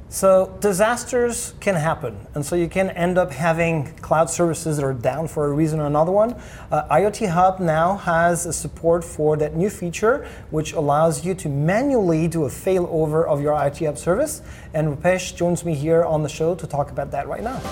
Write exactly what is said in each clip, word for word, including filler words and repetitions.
So disasters can happen, and so you can end up having cloud services that are down for a reason or another one. Uh, IoT Hub now has a support for that new feature, which allows you to manually do a failover of your IoT Hub service. And Rupesh joins me here on the show to talk about that right now.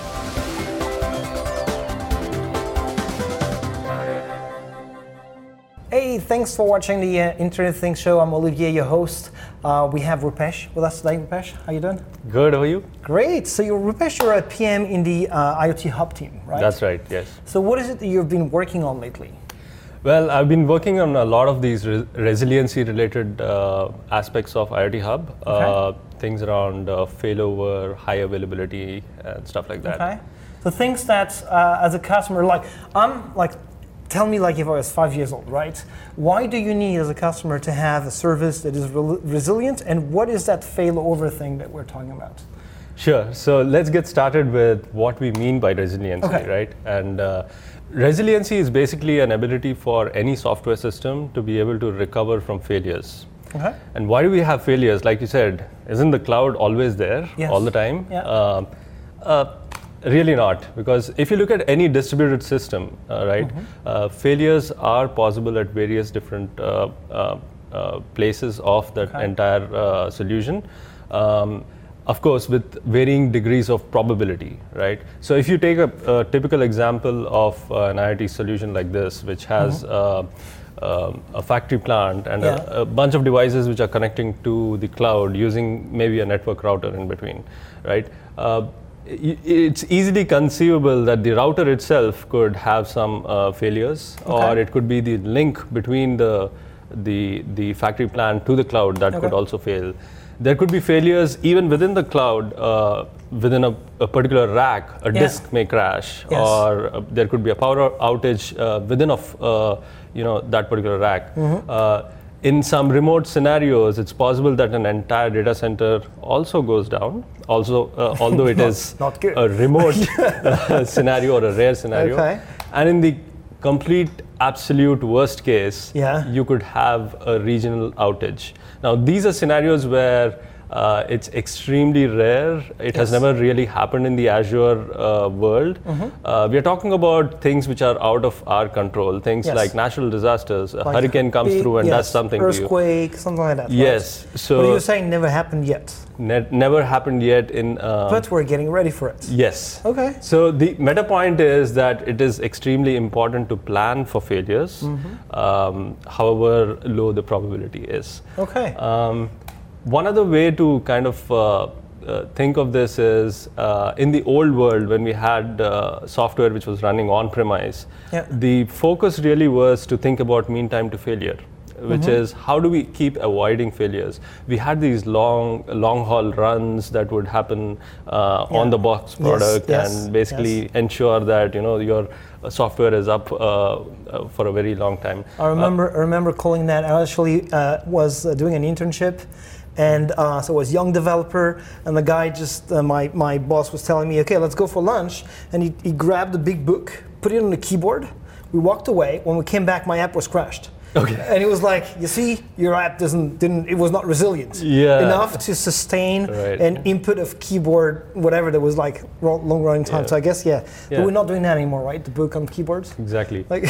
Hey, thanks for watching the uh, Internet Things show. I'm Olivier, your host. Uh, we have Rupesh with us today. Rupesh, how you doing? Good, how are you? Great. So you're Rupesh, you're a P M in the uh, IoT Hub team, right? That's right, yes. So what is it that you've been working on lately? Well, I've been working on a lot of these re- resiliency-related uh, aspects of IoT Hub. Okay. Uh, things around uh, failover, high availability, and stuff like that. Okay. So things that, uh, as a customer, like, I'm like, tell me like if I was five years old, right? Why do you need as a customer to have a service that is re- resilient, and what is that failover thing that we're talking about? Sure, so let's get started with what we mean by resiliency, Okay. right? And uh, resiliency is basically an ability for any software system to be able to recover from failures. Okay. And why do we have failures? Like you said, isn't the cloud always there Yes. all the time? Yeah. Um, uh, Really not, because if you look at any distributed system, uh, right, Mm-hmm. uh, failures are possible at various different uh, uh, uh, places of that Okay. entire uh, solution. Um, of course, with varying degrees of probability, right? So if you take a, a typical example of uh, an IoT solution like this, which has mm-hmm. uh, um, a factory plant and Yeah. a, a bunch of devices which are connecting to the cloud using maybe a network router in between, right? Uh, It's easily conceivable that the router itself could have some uh, failures, Okay. or it could be the link between the the the factory plant to the cloud that Okay. could also fail. There could be failures even within the cloud, uh, within a, a particular rack. A Yeah. disk may crash, Yes. or uh, there could be a power outage uh, within of uh, you know that particular rack. Mm-hmm. Uh, In some remote scenarios, it's possible that an entire data center also goes down. Also, uh, although it Not- is not good. a remote uh, scenario or a rare scenario. Okay. And in the complete absolute worst case, Yeah. you could have a regional outage. Now, these are scenarios where uh, it's extremely rare. It has Yes. never really happened in the Azure uh, world. Mm-hmm. Uh, we are talking about things which are out of our control, things Yes. like natural disasters. A Like hurricane comes big- through and yes, does something to you. earthquake, something like that. right? Yes. So But you're saying never happened yet, ne- never happened yet in. Um, but we're getting ready for it. yes. Okay. So the meta point is that it is extremely important to plan for failures, Mm-hmm. um, however low the probability is. Okay. Um, one other way to kind of uh, uh, think of this is uh, in the old world when we had uh, software which was running on premise, Yeah. the focus really was to think about mean time to failure, which Mm-hmm. is how do we keep avoiding failures. We had these long long haul runs that would happen uh, Yeah. on the box Yes, product yes, and basically yes. ensure that you know your uh, software is up uh, uh, for a very long time. I remember I remember calling that. I actually uh, was uh, doing an internship, and uh, so I was young developer, and the guy just uh, my my boss was telling me, okay, let's go for lunch, and he, he grabbed the big book, put it on the keyboard. We walked away. When we came back, my app was crashed. Okay. And he was like, you see, your app doesn't didn't it was not resilient Yeah. enough to sustain Right. an input of keyboard whatever that was like ro- long running time. Yeah. So I guess yeah. Yeah. But we're not doing that anymore, right? The book on keyboards. Exactly. Like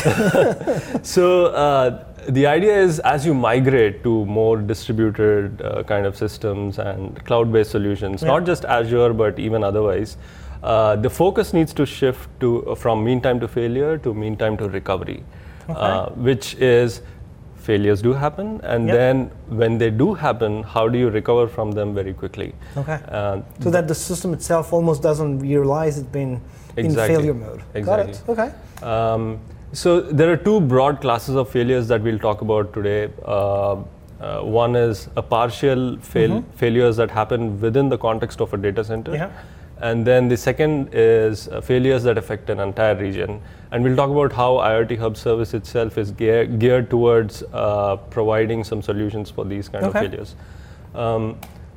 So uh, the idea is as you migrate to more distributed uh, kind of systems and cloud-based solutions, Yeah. not just Azure but even otherwise, uh, the focus needs to shift to uh, from mean time to failure to mean time to recovery, Okay. uh, which is failures do happen, and Yep. then when they do happen, how do you recover from them very quickly? Okay. Uh, So that the system itself almost doesn't realize it's been in Exactly. failure mode. Exactly. Got it. Okay. Um, so there are two broad classes of failures that we'll talk about today. Uh, uh, one is a partial fail- failures that happen within the context of a data center. Yeah. And then the second is uh, failures that affect an entire region. And we'll talk about how IoT Hub service itself is gear- geared towards uh, providing some solutions for these kind Okay. of failures. Um,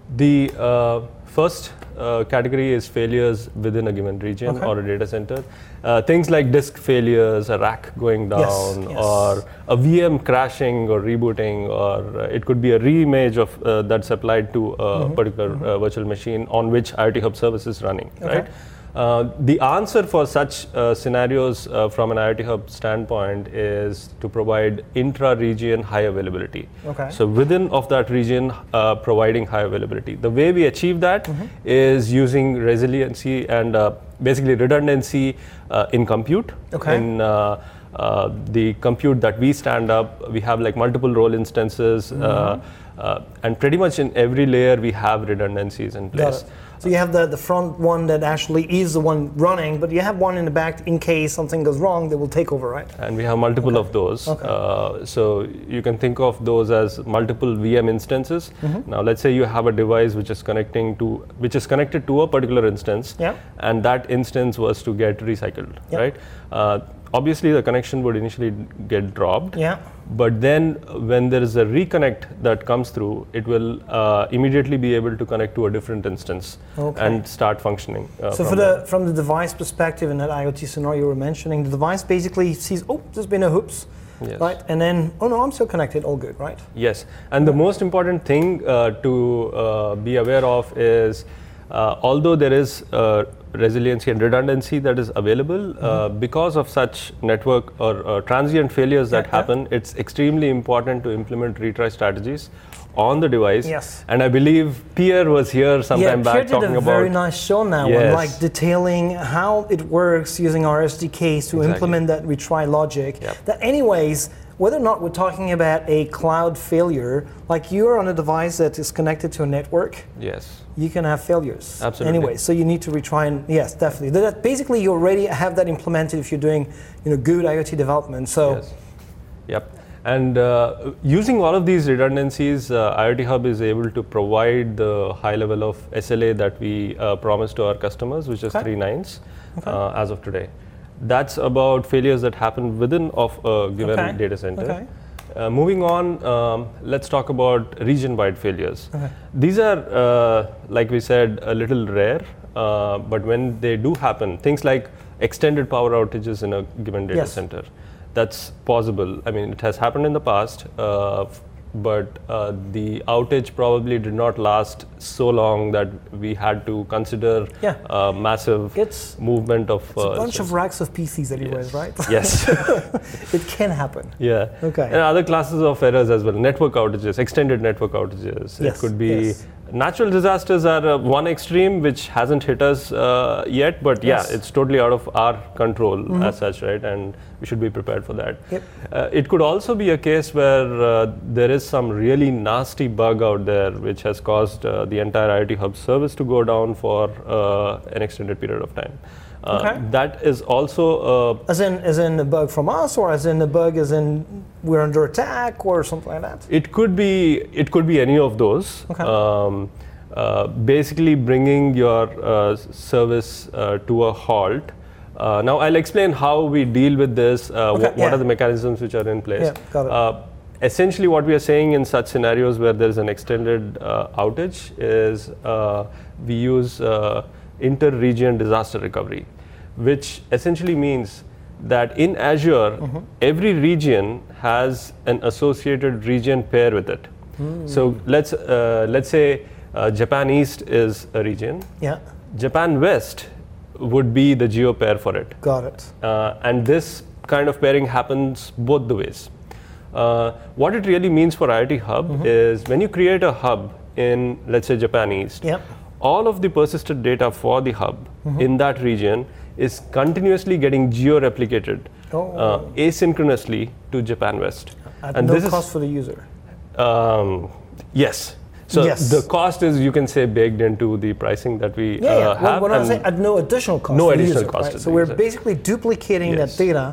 The uh, first uh, category is failures within a given region Okay. or a data center. Uh, things like disk failures, a rack going down, Yes, yes. or a V M crashing or rebooting, or uh, it could be a reimage of uh, that's applied to a Mm-hmm. particular uh, virtual machine on which IoT Hub service is running, Okay. right? Uh, the answer for such uh, scenarios uh, from an IoT Hub standpoint is to provide intra-region high availability. Okay. So within of that region, uh, providing high availability. The way we achieve that Mm-hmm. is using resiliency and uh, basically redundancy uh, in compute. Okay. In uh, uh, the compute that we stand up, we have like multiple role instances, Mm-hmm. uh, uh, and pretty much in every layer we have redundancies in Got place. it. So you have the, the front one that actually is the one running, but you have one in the back in case something goes wrong, they will take over, right? And we have multiple Okay. of those. Okay. Uh, so you can think of those as multiple V M instances. Mm-hmm. Now let's say you have a device which is connecting to, which is connected to a particular instance, Yeah. and that instance was to get recycled, Yeah. right? Uh, obviously the connection would initially get dropped. Yeah. But then when there is a reconnect that comes through, it will uh, immediately be able to connect to a different instance Okay. and start functioning. Uh, So from for there. the from the device perspective in that IoT scenario you were mentioning, the device basically sees, oh, there's been a hoops, Yes. right? And then, oh no, I'm still connected, all good, right? Yes, and the most important thing uh, to uh, be aware of is, uh, although there is uh, resiliency and redundancy that is available, uh, because of such network or uh, transient failures that Yeah, yeah. happen, it's extremely important to implement retry strategies on the device. Yes. And I believe Pierre was here sometime yeah, back Pierre did talking a about. very nice show now, on Yes. like detailing how it works using our S D Ks to Exactly. implement that retry logic. Yep. That anyways, whether or not we're talking about a cloud failure, like you're on a device that is connected to a network, Yes. you can have failures. Absolutely. Anyway, so you need to retry and yes, definitely. That basically you already have that implemented if you're doing, you know, good IoT development. So Yes. Yep. And uh, using all of these redundancies, uh, IoT Hub is able to provide the high level of S L A that we uh, promise to our customers, which is Okay. three nines Okay. uh, as of today. That's about failures that happen within of a given Okay. data center. Okay. Uh, moving on, um, let's talk about region-wide failures. Okay. These are, uh, like we said, a little rare, uh, but when they do happen, things like extended power outages in a given data Yes. center, that's possible. I mean, it has happened in the past, uh, f- but uh, the outage probably did not last so long that we had to consider Yeah. uh, massive It's- movement of. it's a bunch of racks of P Cs that you raise, right? Yes. It can happen. Yeah. Okay. And other classes of errors as well. Network outages, extended network outages. Yes, It could be yes. natural disasters are uh, one extreme which hasn't hit us uh, yet, but yeah, Yes. it's totally out of our control as such, right? And we should be prepared for that. Yep. Uh, it could also be a case where uh, there is some really nasty bug out there which has caused uh, the entire IoT Hub service to go down for uh, an extended period of time. Uh, Okay. That is also uh, As in, as in a bug from us, or as in a bug as in we're under attack, or something like that. It could be. It could be any of those. Okay. Um, uh, basically, bringing your uh, s- service uh, to a halt. Uh, now, I'll explain how we deal with this. Uh, Okay, wh- what yeah. are the mechanisms which are in place? Yeah, got it. Uh, essentially, what we are saying in such scenarios where there is an extended uh, outage is uh, we use uh, inter-region disaster recovery, which essentially means that in Azure, Mm-hmm. every region has an associated region pair with it. Hmm. So let's uh, let's say uh, Japan East is a region. Yeah, Japan West would be the geo pair for it. got it. Uh, and this kind of pairing happens both the ways. Uh, what it really means for IoT Hub Mm-hmm. is when you create a hub in, let's say, Japan East, Yep. all of the persisted data for the hub Mm-hmm. in that region is continuously getting geo-replicated Oh. uh, asynchronously to Japan West. At and no this cost for the user. is, um, yes. So Yes. the cost is, you can say, baked into the pricing that we Yeah, yeah. uh, When- have. when I and say at no additional cost no for the additional user, cost right? to So the we're user. basically duplicating Yes. that data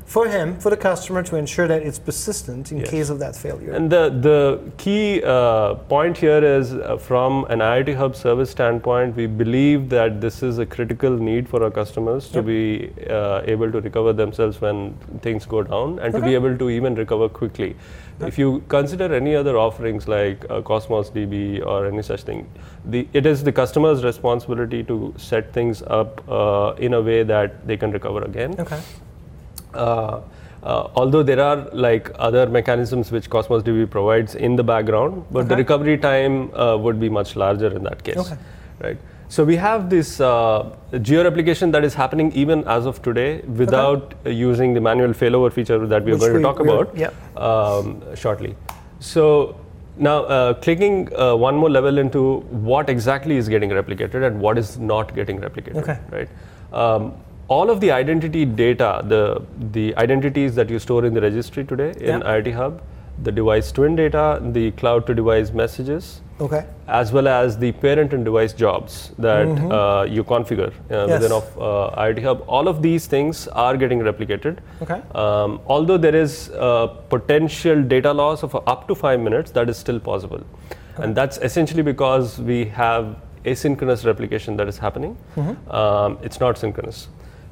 for him, for the customer, to ensure that it's persistent in Yes. case of that failure. And the, the key uh, point here is uh, from an I O T Hub service standpoint, we believe that this is a critical need for our customers to Yep. be uh, able to recover themselves when things go down and to Okay. be able to even recover quickly. Okay. If you consider any other offerings like uh, Cosmos D B or any such thing, the, it is the customer's responsibility to set things up uh, in a way that they can recover again. Okay. Uh, uh, although there are like other mechanisms which Cosmos D B provides in the background, but the Okay. recovery time uh, would be much larger in that case, Okay. right? So we have this uh, geo-replication that is happening even as of today without uh, using the manual failover feature that we are Which going we- to talk we're- about yep. um, shortly. So now uh, clicking uh, one more level into what exactly is getting replicated and what is not getting replicated, Okay. right? Um, all of the identity data, the the identities that you store in the registry today in Yeah. I O T Hub, the device twin data, the cloud to device messages, Okay. as well as the parent and device jobs that Mhm. uh, you configure uh, Yes. within of uh, I O T Hub. All of these things are getting replicated. Okay. Um, although there is uh, potential data loss of up to five minutes, that is still possible. And that's essentially because we have asynchronous replication that is happening. Mhm. Um, it's not synchronous.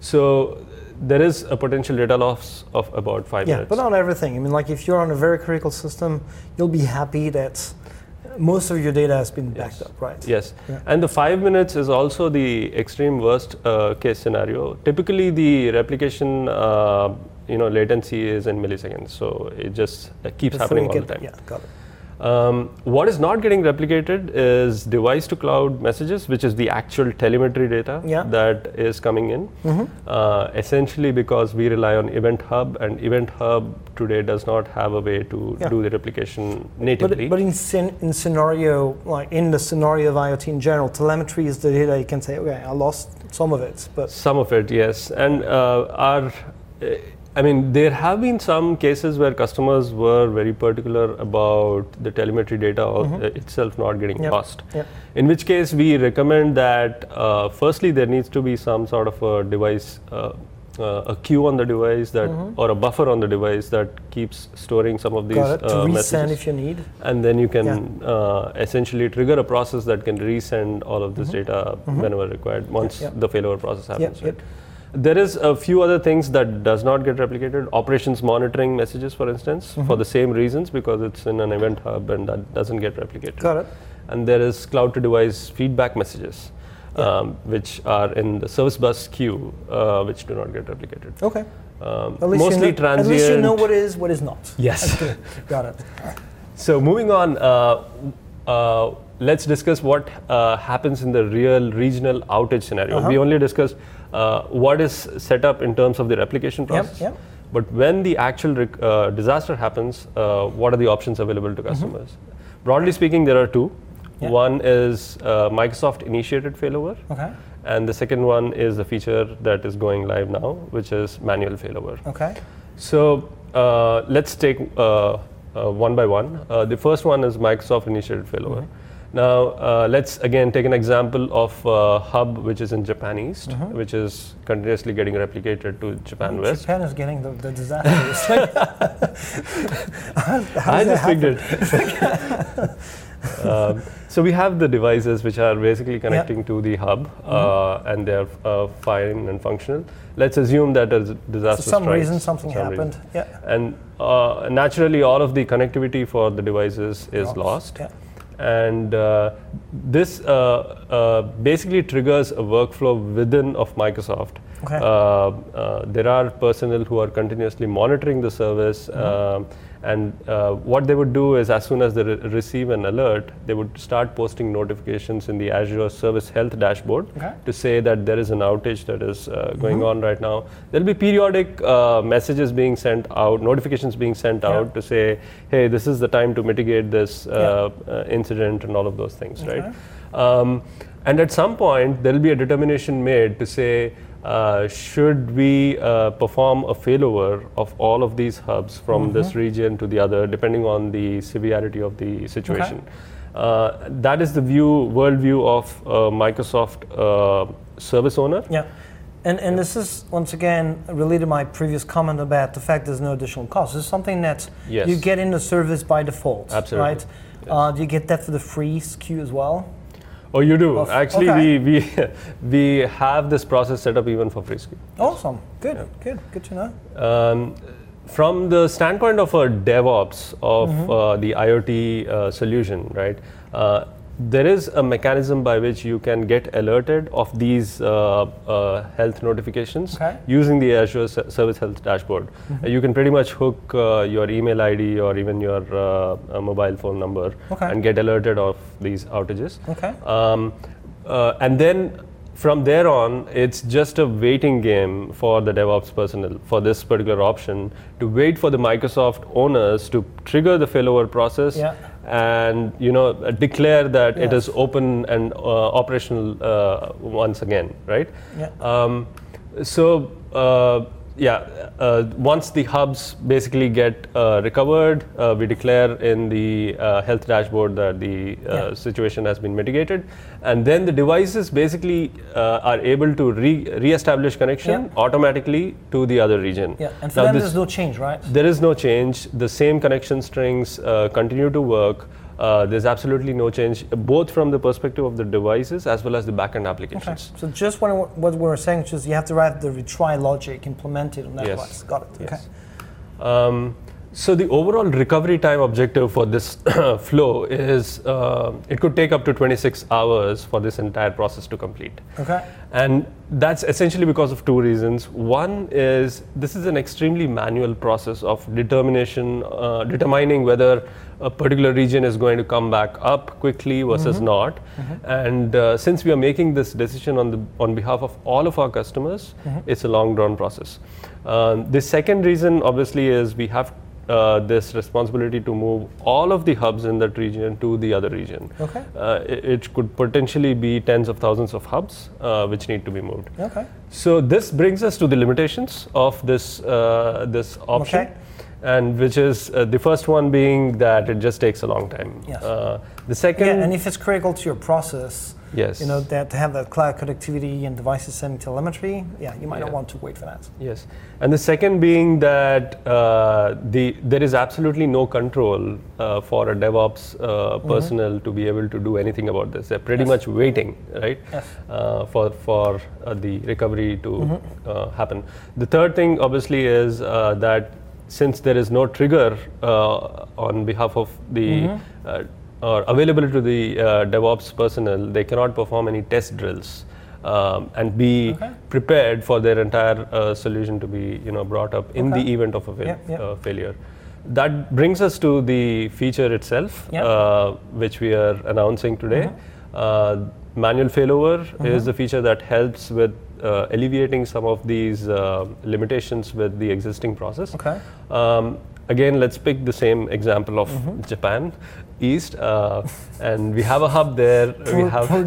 So there is a potential data loss of about five Yeah, minutes. but not everything. I mean, like if you're on a very critical system, you'll be happy that most of your data has been backed Yes. up, right? Yes, Yeah. and the five minutes is also the extreme worst uh, case scenario. Typically, the replication, uh, you know, latency is in milliseconds, so it just uh, keeps Before happening you all get- the time. Yeah, got it. Um, what is not getting replicated is device to cloud messages, which is the actual telemetry data Yeah. that is coming in. Mhm. Uh, essentially, because we rely on Event Hub, and Event Hub today does not have a way to Yeah. do the replication natively. But, but in, scen- in scenario, like in the scenario of IoT in general, telemetry is the data you can say, okay, I lost some of it, but Some of it, yes. And uh, our, uh, I mean, there have been some cases where customers were very particular about the telemetry data al- Mhm. uh, itself not getting Yep. lost. Yep. In which case, we recommend that uh, firstly, there needs to be some sort of a device, uh, uh, a queue on the device that, Mhm. or a buffer on the device that keeps storing some of these got it, to uh, resend messages. if you need. And then you can uh, essentially trigger a process that can resend all of this data Mhm. whenever required once yeah. the failover process happens. yep. Right? There is a few other things that does not get replicated. Operations monitoring messages, for instance, for Mhm. the same reasons, because it's in an event hub and that doesn't get replicated. Got it. And there is cloud to device feedback messages, Yeah. um, which are in the service bus queue, uh, which do not get replicated. Okay. Um, At least, mostly you know, transient. at least you know what is, what is not. Yes. Got it. So moving on, uh, uh, let's discuss what uh, happens in the real regional outage scenario. Uh-huh. We only discussed uh, what is set up in terms of the replication process. yep. But when the actual rec- uh, disaster happens, uh, what are the options available to customers? Broadly speaking, there are two. Yeah. One is uh, Microsoft initiated failover, Okay. and the second one is the feature that is going live now, which is manual failover. Okay. So uh, let's take uh, uh, one by one. Uh, the first one is Microsoft initiated failover. Mhm. Now uh, let's again take an example of uh, Hub, which is in Japan East, Mhm. which is continuously getting replicated to Japan West. Japan is getting the, the disaster. It's like, how, how I does just that picked happen? it. um, so we have the devices which are basically connecting to the hub, uh, and they're uh, fine and functional. Let's assume that a For disaster some strikes, reason, something for some reason. happened. Yeah. And uh, naturally, all of the connectivity for the devices is lost. Yeah. And uh, this uh, uh, basically triggers a workflow within of Microsoft. Okay. Uh, uh, there are personnel who are continuously monitoring the service, Mm-hmm. um, and uh, what they would do is, as soon as they re- receive an alert, they would start posting notifications in the Azure Service Health dashboard Okay. to say that there is an outage that is uh, going Mhm. on right now. There'll be periodic uh, messages being sent out, notifications being sent Yeah. out to say, hey, this is the time to mitigate this uh, Yeah. uh, incident and all of those things, Okay. right? Um, and at some point, there'll be a determination made to say, uh, should we uh, perform a failover of all of these hubs from this Mhm. region to the other, depending on the severity of the situation? Uh, that is the view, worldview of uh, Microsoft uh, service owner. Yeah. And and this is, once again, related to my previous comment about the fact there's no additional cost. This is something that Yes. you get in the service by default, Absolutely. right? Yes. Uh, do you get that for the free S K U as well? Oh, you do. Of- Actually, okay. we, we we have this process set up even for free S K U. Awesome. Good, good, good to know. Um, from the standpoint of a DevOps of Mm-hmm. uh, the IoT uh, solution, right? Uh, there is a mechanism by which you can get alerted of these uh, uh, health notifications Okay. using the Azure S- Service Health Dashboard. Mm-hmm. Uh, you can pretty much hook uh, your email I D or even your uh, uh, mobile phone number Okay. and get alerted of these outages. Okay. Um, uh, and then from there on, it's just a waiting game for the DevOps personnel for this particular option to wait for the Microsoft owners to trigger the failover process Yeah. and you know uh, declare that it Yes. is open and uh, operational uh, once again, right? Yeah. Um, so uh, yeah, uh, once the hubs basically get uh, recovered, uh, we declare in the uh, health dashboard that the uh, Yeah. situation has been mitigated, and then the devices basically uh, are able to re- re-establish connection Yeah. automatically to the other region. Yeah, and for Now them, this- there's no change, right? there is no change. The same connection strings uh, continue to work. Uh, there's absolutely no change, both from the perspective of the devices as well as the backend Okay. applications. So just what, what we were saying, which is you have to have the retry logic implemented on that Yes. device. Got it. Yes. Okay. Um, so the overall recovery time objective for this flow is uh, it could take up to twenty-six hours for this entire process to complete. Okay. And that's essentially because of two reasons. One is this is an extremely manual process of determination, uh, determining whether a particular region is going to come back up quickly versus not. And uh, since we are making this decision on the on behalf of all of our customers, it's a long drawn process. Um, the second reason, obviously, is we have uh, this responsibility to move all of the hubs in that region to the other region. Okay. Uh, it, it could potentially be tens of thousands of hubs uh, which need to be moved. Okay. So this brings us to the limitations of this uh, this option, Okay. and which is uh, the first one being that it just takes a long time. Yes. Uh, the second, Yeah, and if it's critical to your process, yes, you know, that to have that cloud connectivity and devices sending telemetry, yeah, you might Yeah. not want to wait for that. yes, and the second being that uh, the there is absolutely no control uh, for a DevOps uh, personnel to be able to do anything about this. They're pretty Yes. much waiting, right, Yes. uh, for for uh, the recovery to uh, happen. The third thing, obviously, is uh, that since there is no trigger uh, on behalf of the uh, or available to the uh, DevOps personnel, they cannot perform any test drills um, and be Okay. prepared for their entire uh, solution to be, you know, brought up in Okay. the event of a fail- Yep, yep. Uh, failure. That brings us to the feature itself, Yep. uh, which we are announcing today. Uh, manual failover is the feature that helps with uh, alleviating some of these uh, limitations with the existing process. Okay. Um, again, let's pick the same example of Japan East, uh, and we have a hub there. we Poor- have poor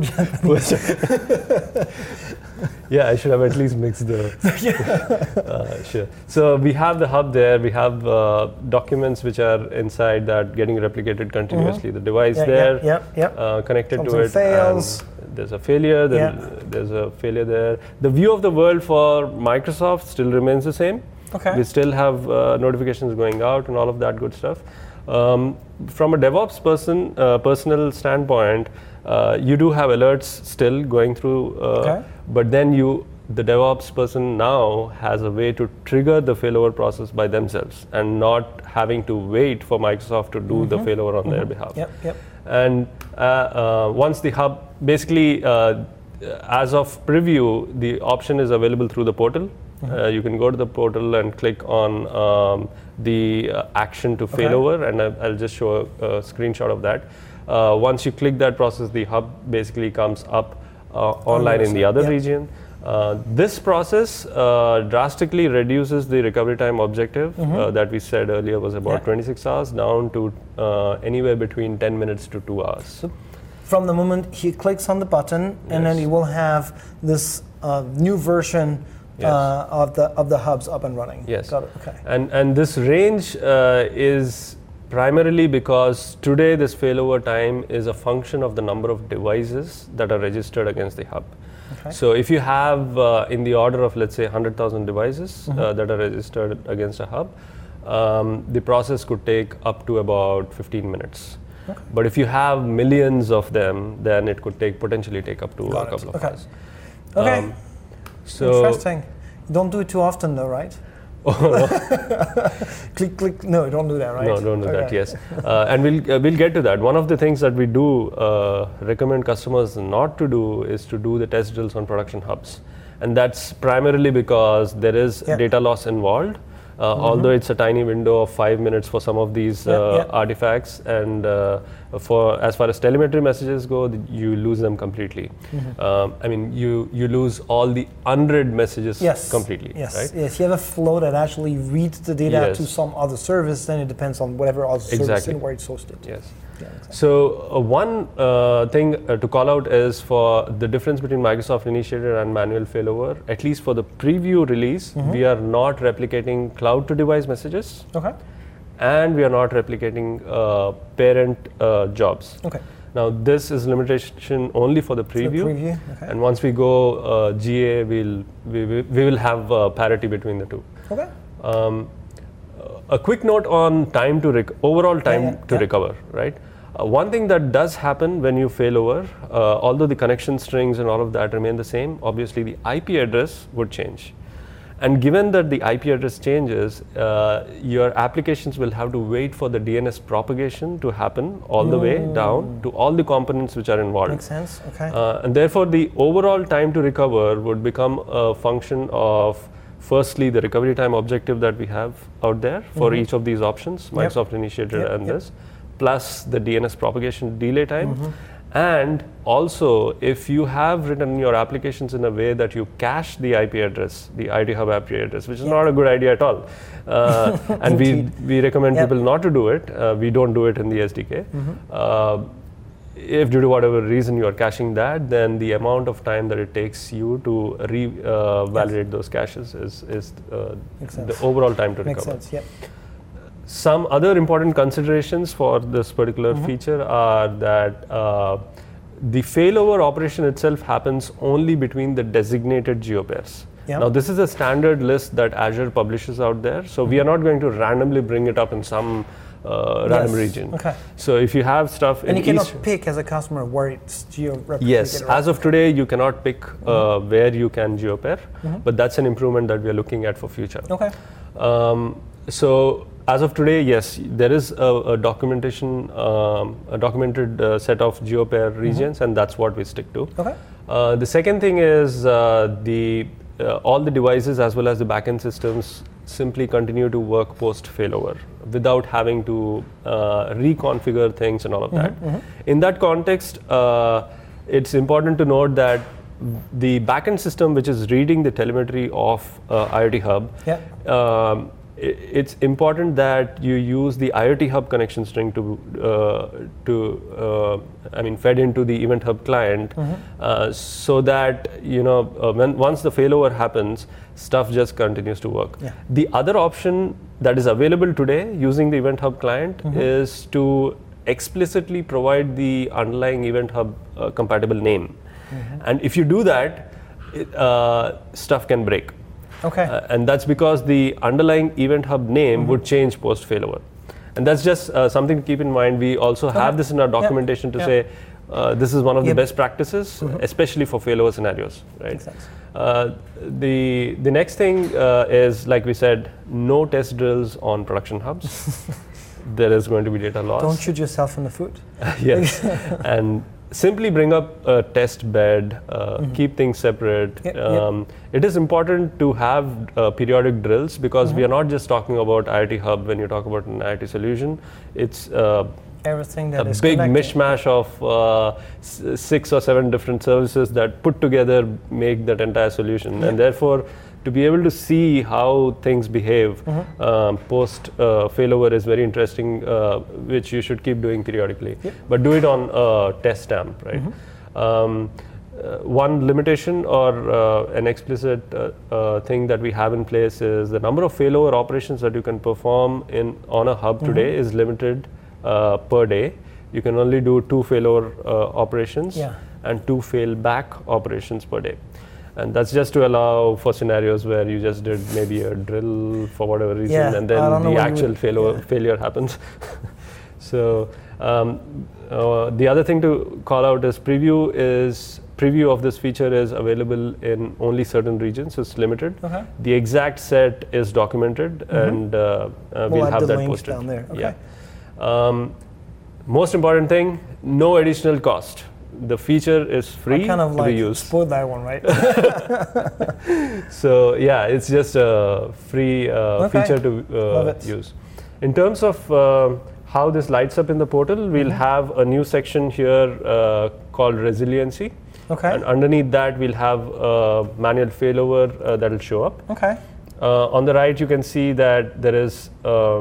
yeah, I should have at least mixed the. uh, sure. So we have the hub there. We have uh, documents which are inside that getting replicated continuously. The device Yeah, there Yep, yep, yep. uh, connected Something to it. fails. And there's a failure. Then Yeah. there's a failure there. The view of the world for Microsoft still remains the same. Okay. We still have uh, notifications going out and all of that good stuff. Um, from a DevOps person, uh, personal standpoint, uh, you do have alerts still going through, uh, Okay. but then you, the DevOps person now has a way to trigger the failover process by themselves and not having to wait for Microsoft to do the failover on their behalf. Yep, yep. And uh, uh, once the hub, basically, uh, as of preview, the option is available through the portal. Uh, you can go to the portal and click on um, the uh, action to Okay. failover, and I, I'll just show a, a screenshot of that. Uh, once you click that process, the hub basically comes up uh, online in the other Yep. region. Uh, this process uh, drastically reduces the recovery time objective uh, that we said earlier was about Yeah. twenty-six hours down to uh, anywhere between ten minutes to two hours. From the moment he clicks on the button, and then Yes. he will have this uh, new version Yes. uh, of the of the hubs up and running. Yes. Got it. Okay. And and this range uh, is Primarily because today this failover time is a function of the number of devices that are registered against the hub. Okay. So if you have uh, in the order of, let's say, one hundred thousand devices Mm-hmm. uh, that are registered against a hub, um, the process could take up to about fifteen minutes. Okay. But if you have millions of them, then it could take potentially take up to Got a it. couple of Okay. hours. Okay. Um, so Interesting. Don't do it too often though, right? click, click. No, don't do that, right? No, don't do that. Okay. Yes, uh, and we'll uh, we'll get to that. One of the things that we do uh, recommend customers not to do is to do the test drills on production hubs, and that's primarily because there is Yeah. data loss involved. Uh, Mm-hmm. Although it's a tiny window of five minutes for some of these Yeah, uh, yeah. artifacts, and uh, for as far as telemetry messages go, th- you lose them completely. Mm-hmm. Um, I mean, you you lose all the unread messages Yes. completely, Yes. right? Yes. You have a flow that actually reads the data Yes. to some other service. Then it depends on whatever other service Exactly. and where it's hosted. Yes. Yeah, exactly. So uh, one uh, thing uh, to call out is for the difference between Microsoft Initiated and manual failover. At least for the preview release, Mm-hmm. we are not replicating cloud to device messages, Okay. and we are not replicating uh, parent uh, jobs. Okay. Now this is limitation only for the For the preview, preview. Okay. and once we go uh, G A, we'll we, we, we will have uh, parity between the two. Okay. Um, a quick note on time to rec- overall time Yeah, yeah, to yeah. recover, right? Uh, one thing that does happen when you fail over, uh, although the connection strings and all of that remain the same, obviously the I P address would change. And given that the I P address changes, uh, your applications will have to wait for the D N S propagation to happen all the way down to all the components which are involved. Makes sense. Okay. Uh, and therefore, the overall time to recover would become a function of, firstly, the recovery time objective that we have out there for each of these options, Microsoft Initiated Yep, and yep. this, plus the D N S propagation delay time. Mm-hmm. And also, if you have written your applications in a way that you cache the I P address, the I T Hub I P address, which is Yep. not a good idea at all. Uh, and we, Indeed. we recommend Yep. people not to do it. Uh, we don't do it in the S D K. Mm-hmm. Uh, if due to whatever reason you are caching that, then the amount of time that it takes you to re-validate those caches is, is uh, Makes the sense. overall time to Makes recover. sense. Yep. Some other important considerations for this particular Mm-hmm. feature are that uh, the failover operation itself happens only between the designated geopairs. Yeah. Now, this is a standard list that Azure publishes out there, so we are not going to randomly bring it up in some uh, random Yes. region. Okay. So, if you have stuff And in you cannot east, pick as a customer where it's geo-replicated. yes, right? as of today, you cannot pick uh, where you can geopair, Mm-hmm. but that's an improvement that we are looking at for future. Okay. Um, so as of today, yes, there is a, a documentation, um, a documented uh, set of geopair regions, and that's what we stick to. Okay. Uh, the second thing is uh, the uh, all the devices as well as the backend systems simply continue to work post failover without having to uh, reconfigure things and all of that. In that context, uh, it's important to note that the backend system, which is reading the telemetry of uh, IoT Hub, Yeah. um, i- it's important that you use the IoT Hub connection string to, uh, to uh, I mean, fed into the Event Hub client, uh, so that you know uh, when once the failover happens, stuff just continues to work. Yeah. The other option that is available today using the Event Hub client is to explicitly provide the underlying Event Hub uh, compatible name, and if you do that, it, uh, stuff can break. Okay. Uh, and that's because the underlying Event Hub name would change post failover. And that's just uh, something to keep in mind. We also have this in our documentation to Yeah. say uh, this is one of Yep. the best practices, especially for failover scenarios, right? Makes sense. Uh, the the next thing uh, is, like we said, no test drills on production hubs. There is going to be data loss. Don't shoot yourself in the foot. Yes, and simply bring up a test bed, uh, keep things separate. Yep, yep. Um, It is important to have uh, periodic drills because we are not just talking about IoT Hub when you talk about an IoT solution. It's uh, Everything a that is big connected. mishmash of uh, s- six or seven different services that put together make that entire solution. And therefore, to be able to see how things behave um, post uh, failover is very interesting, uh, which you should keep doing periodically. Yep. But do it on a test stamp, right? Um, uh, one limitation or uh, an explicit uh, uh, thing that we have in place is the number of failover operations that you can perform in on a hub mm-hmm. today is limited uh, per day. You can only do two failover uh, operations yeah. and two failback operations per day. And that's just to allow for scenarios where you just did maybe a drill for whatever reason yeah, and then the actual failure, yeah. failure happens. So um, uh, the other thing to call out is preview is preview of this feature is available in only certain regions. It's limited. Okay. The exact set is documented mm-hmm. and uh, uh, we'll, we'll have the that links posted. Down there. Okay. Yeah. Um, most important thing, no additional cost. The feature is free I kind of to like be used. Spoiled that one, right? So yeah, it's just a free uh, okay. feature to uh, use. In terms of uh, how this lights up in the portal, we'll mm-hmm. have a new section here uh, called resiliency. Okay. And underneath that, we'll have a manual failover uh, that will show up. Okay. Uh, on the right, you can see that there is uh,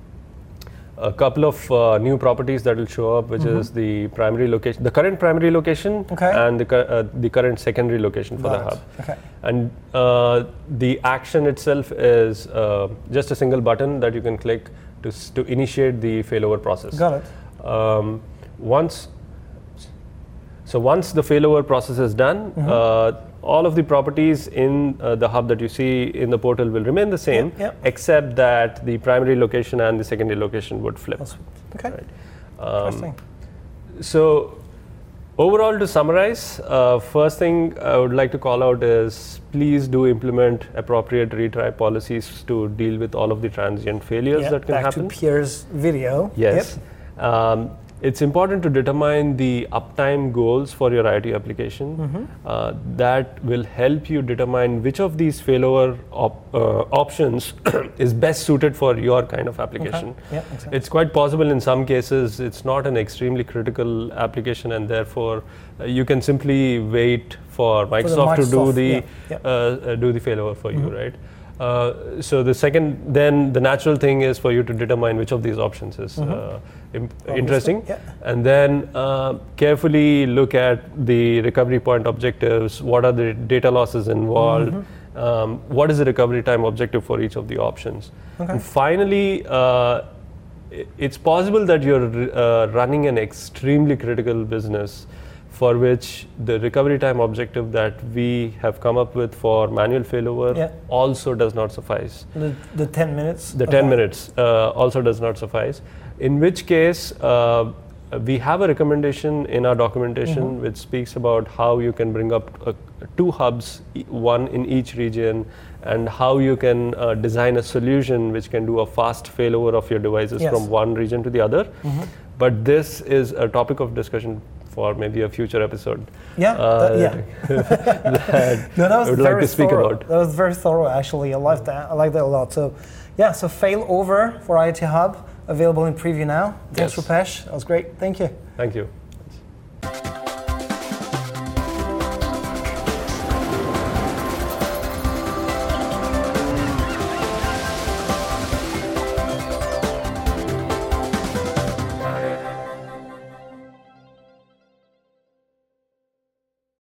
a couple of uh, new properties that will show up, which mm-hmm. is the primary location, the current primary location, okay. and the cu- uh, the current secondary location for Got the it. hub. Okay. And uh, the action itself is uh, just a single button that you can click to s- to initiate the failover process. Got it. Um, once, so once the failover process is done, mm-hmm. uh, all of the properties in uh, the hub that you see in the portal will remain the same, yep, yep. except that the primary location and the secondary location would flip. Okay. Right. Um, Interesting. So overall, to summarize, uh, first thing I would like to call out is please do implement appropriate retry policies to deal with all of the transient failures yep, that can back happen. Back to Pierre's video. Yes. Yep. Um, It's important to determine the uptime goals for your IoT application. Mm-hmm. Uh, that will help you determine which of these failover op- uh, options is best suited for your kind of application. Okay. Yeah, exactly. It's quite possible in some cases it's not an extremely critical application, and therefore uh, you can simply wait for Microsoft, for Microsoft to do the yeah, yeah. Uh, uh, do the failover for mm-hmm. you, right? Uh, so the second, then the natural thing is for you to determine which of these options is mm-hmm. uh, imp- interesting, yeah. and then uh, carefully look at the recovery point objectives. What are the data losses involved? Mm-hmm. Um, what is the recovery time objective for each of the options? Okay. And finally, uh, it's possible that you're uh, running an extremely critical business for which the recovery time objective that we have come up with for manual failover yeah. also does not suffice. The, the ten minutes? The ten minutes uh, also does not suffice. In which case, uh, we have a recommendation in our documentation mm-hmm. which speaks about how you can bring up uh, two hubs, one in each region, and how you can uh, design a solution which can do a fast failover of your devices yes. from one region to the other. Mm-hmm. But this is a topic of discussion for maybe a future episode. Yeah, uh, that, yeah. that no, that was I would very like to speak thorough. about. That was very thorough, actually. I like that. I like that a lot. So, yeah. So, failover for IoT Hub available in preview now. Thanks, yes. Rupesh. That was great. Thank you. Thank you.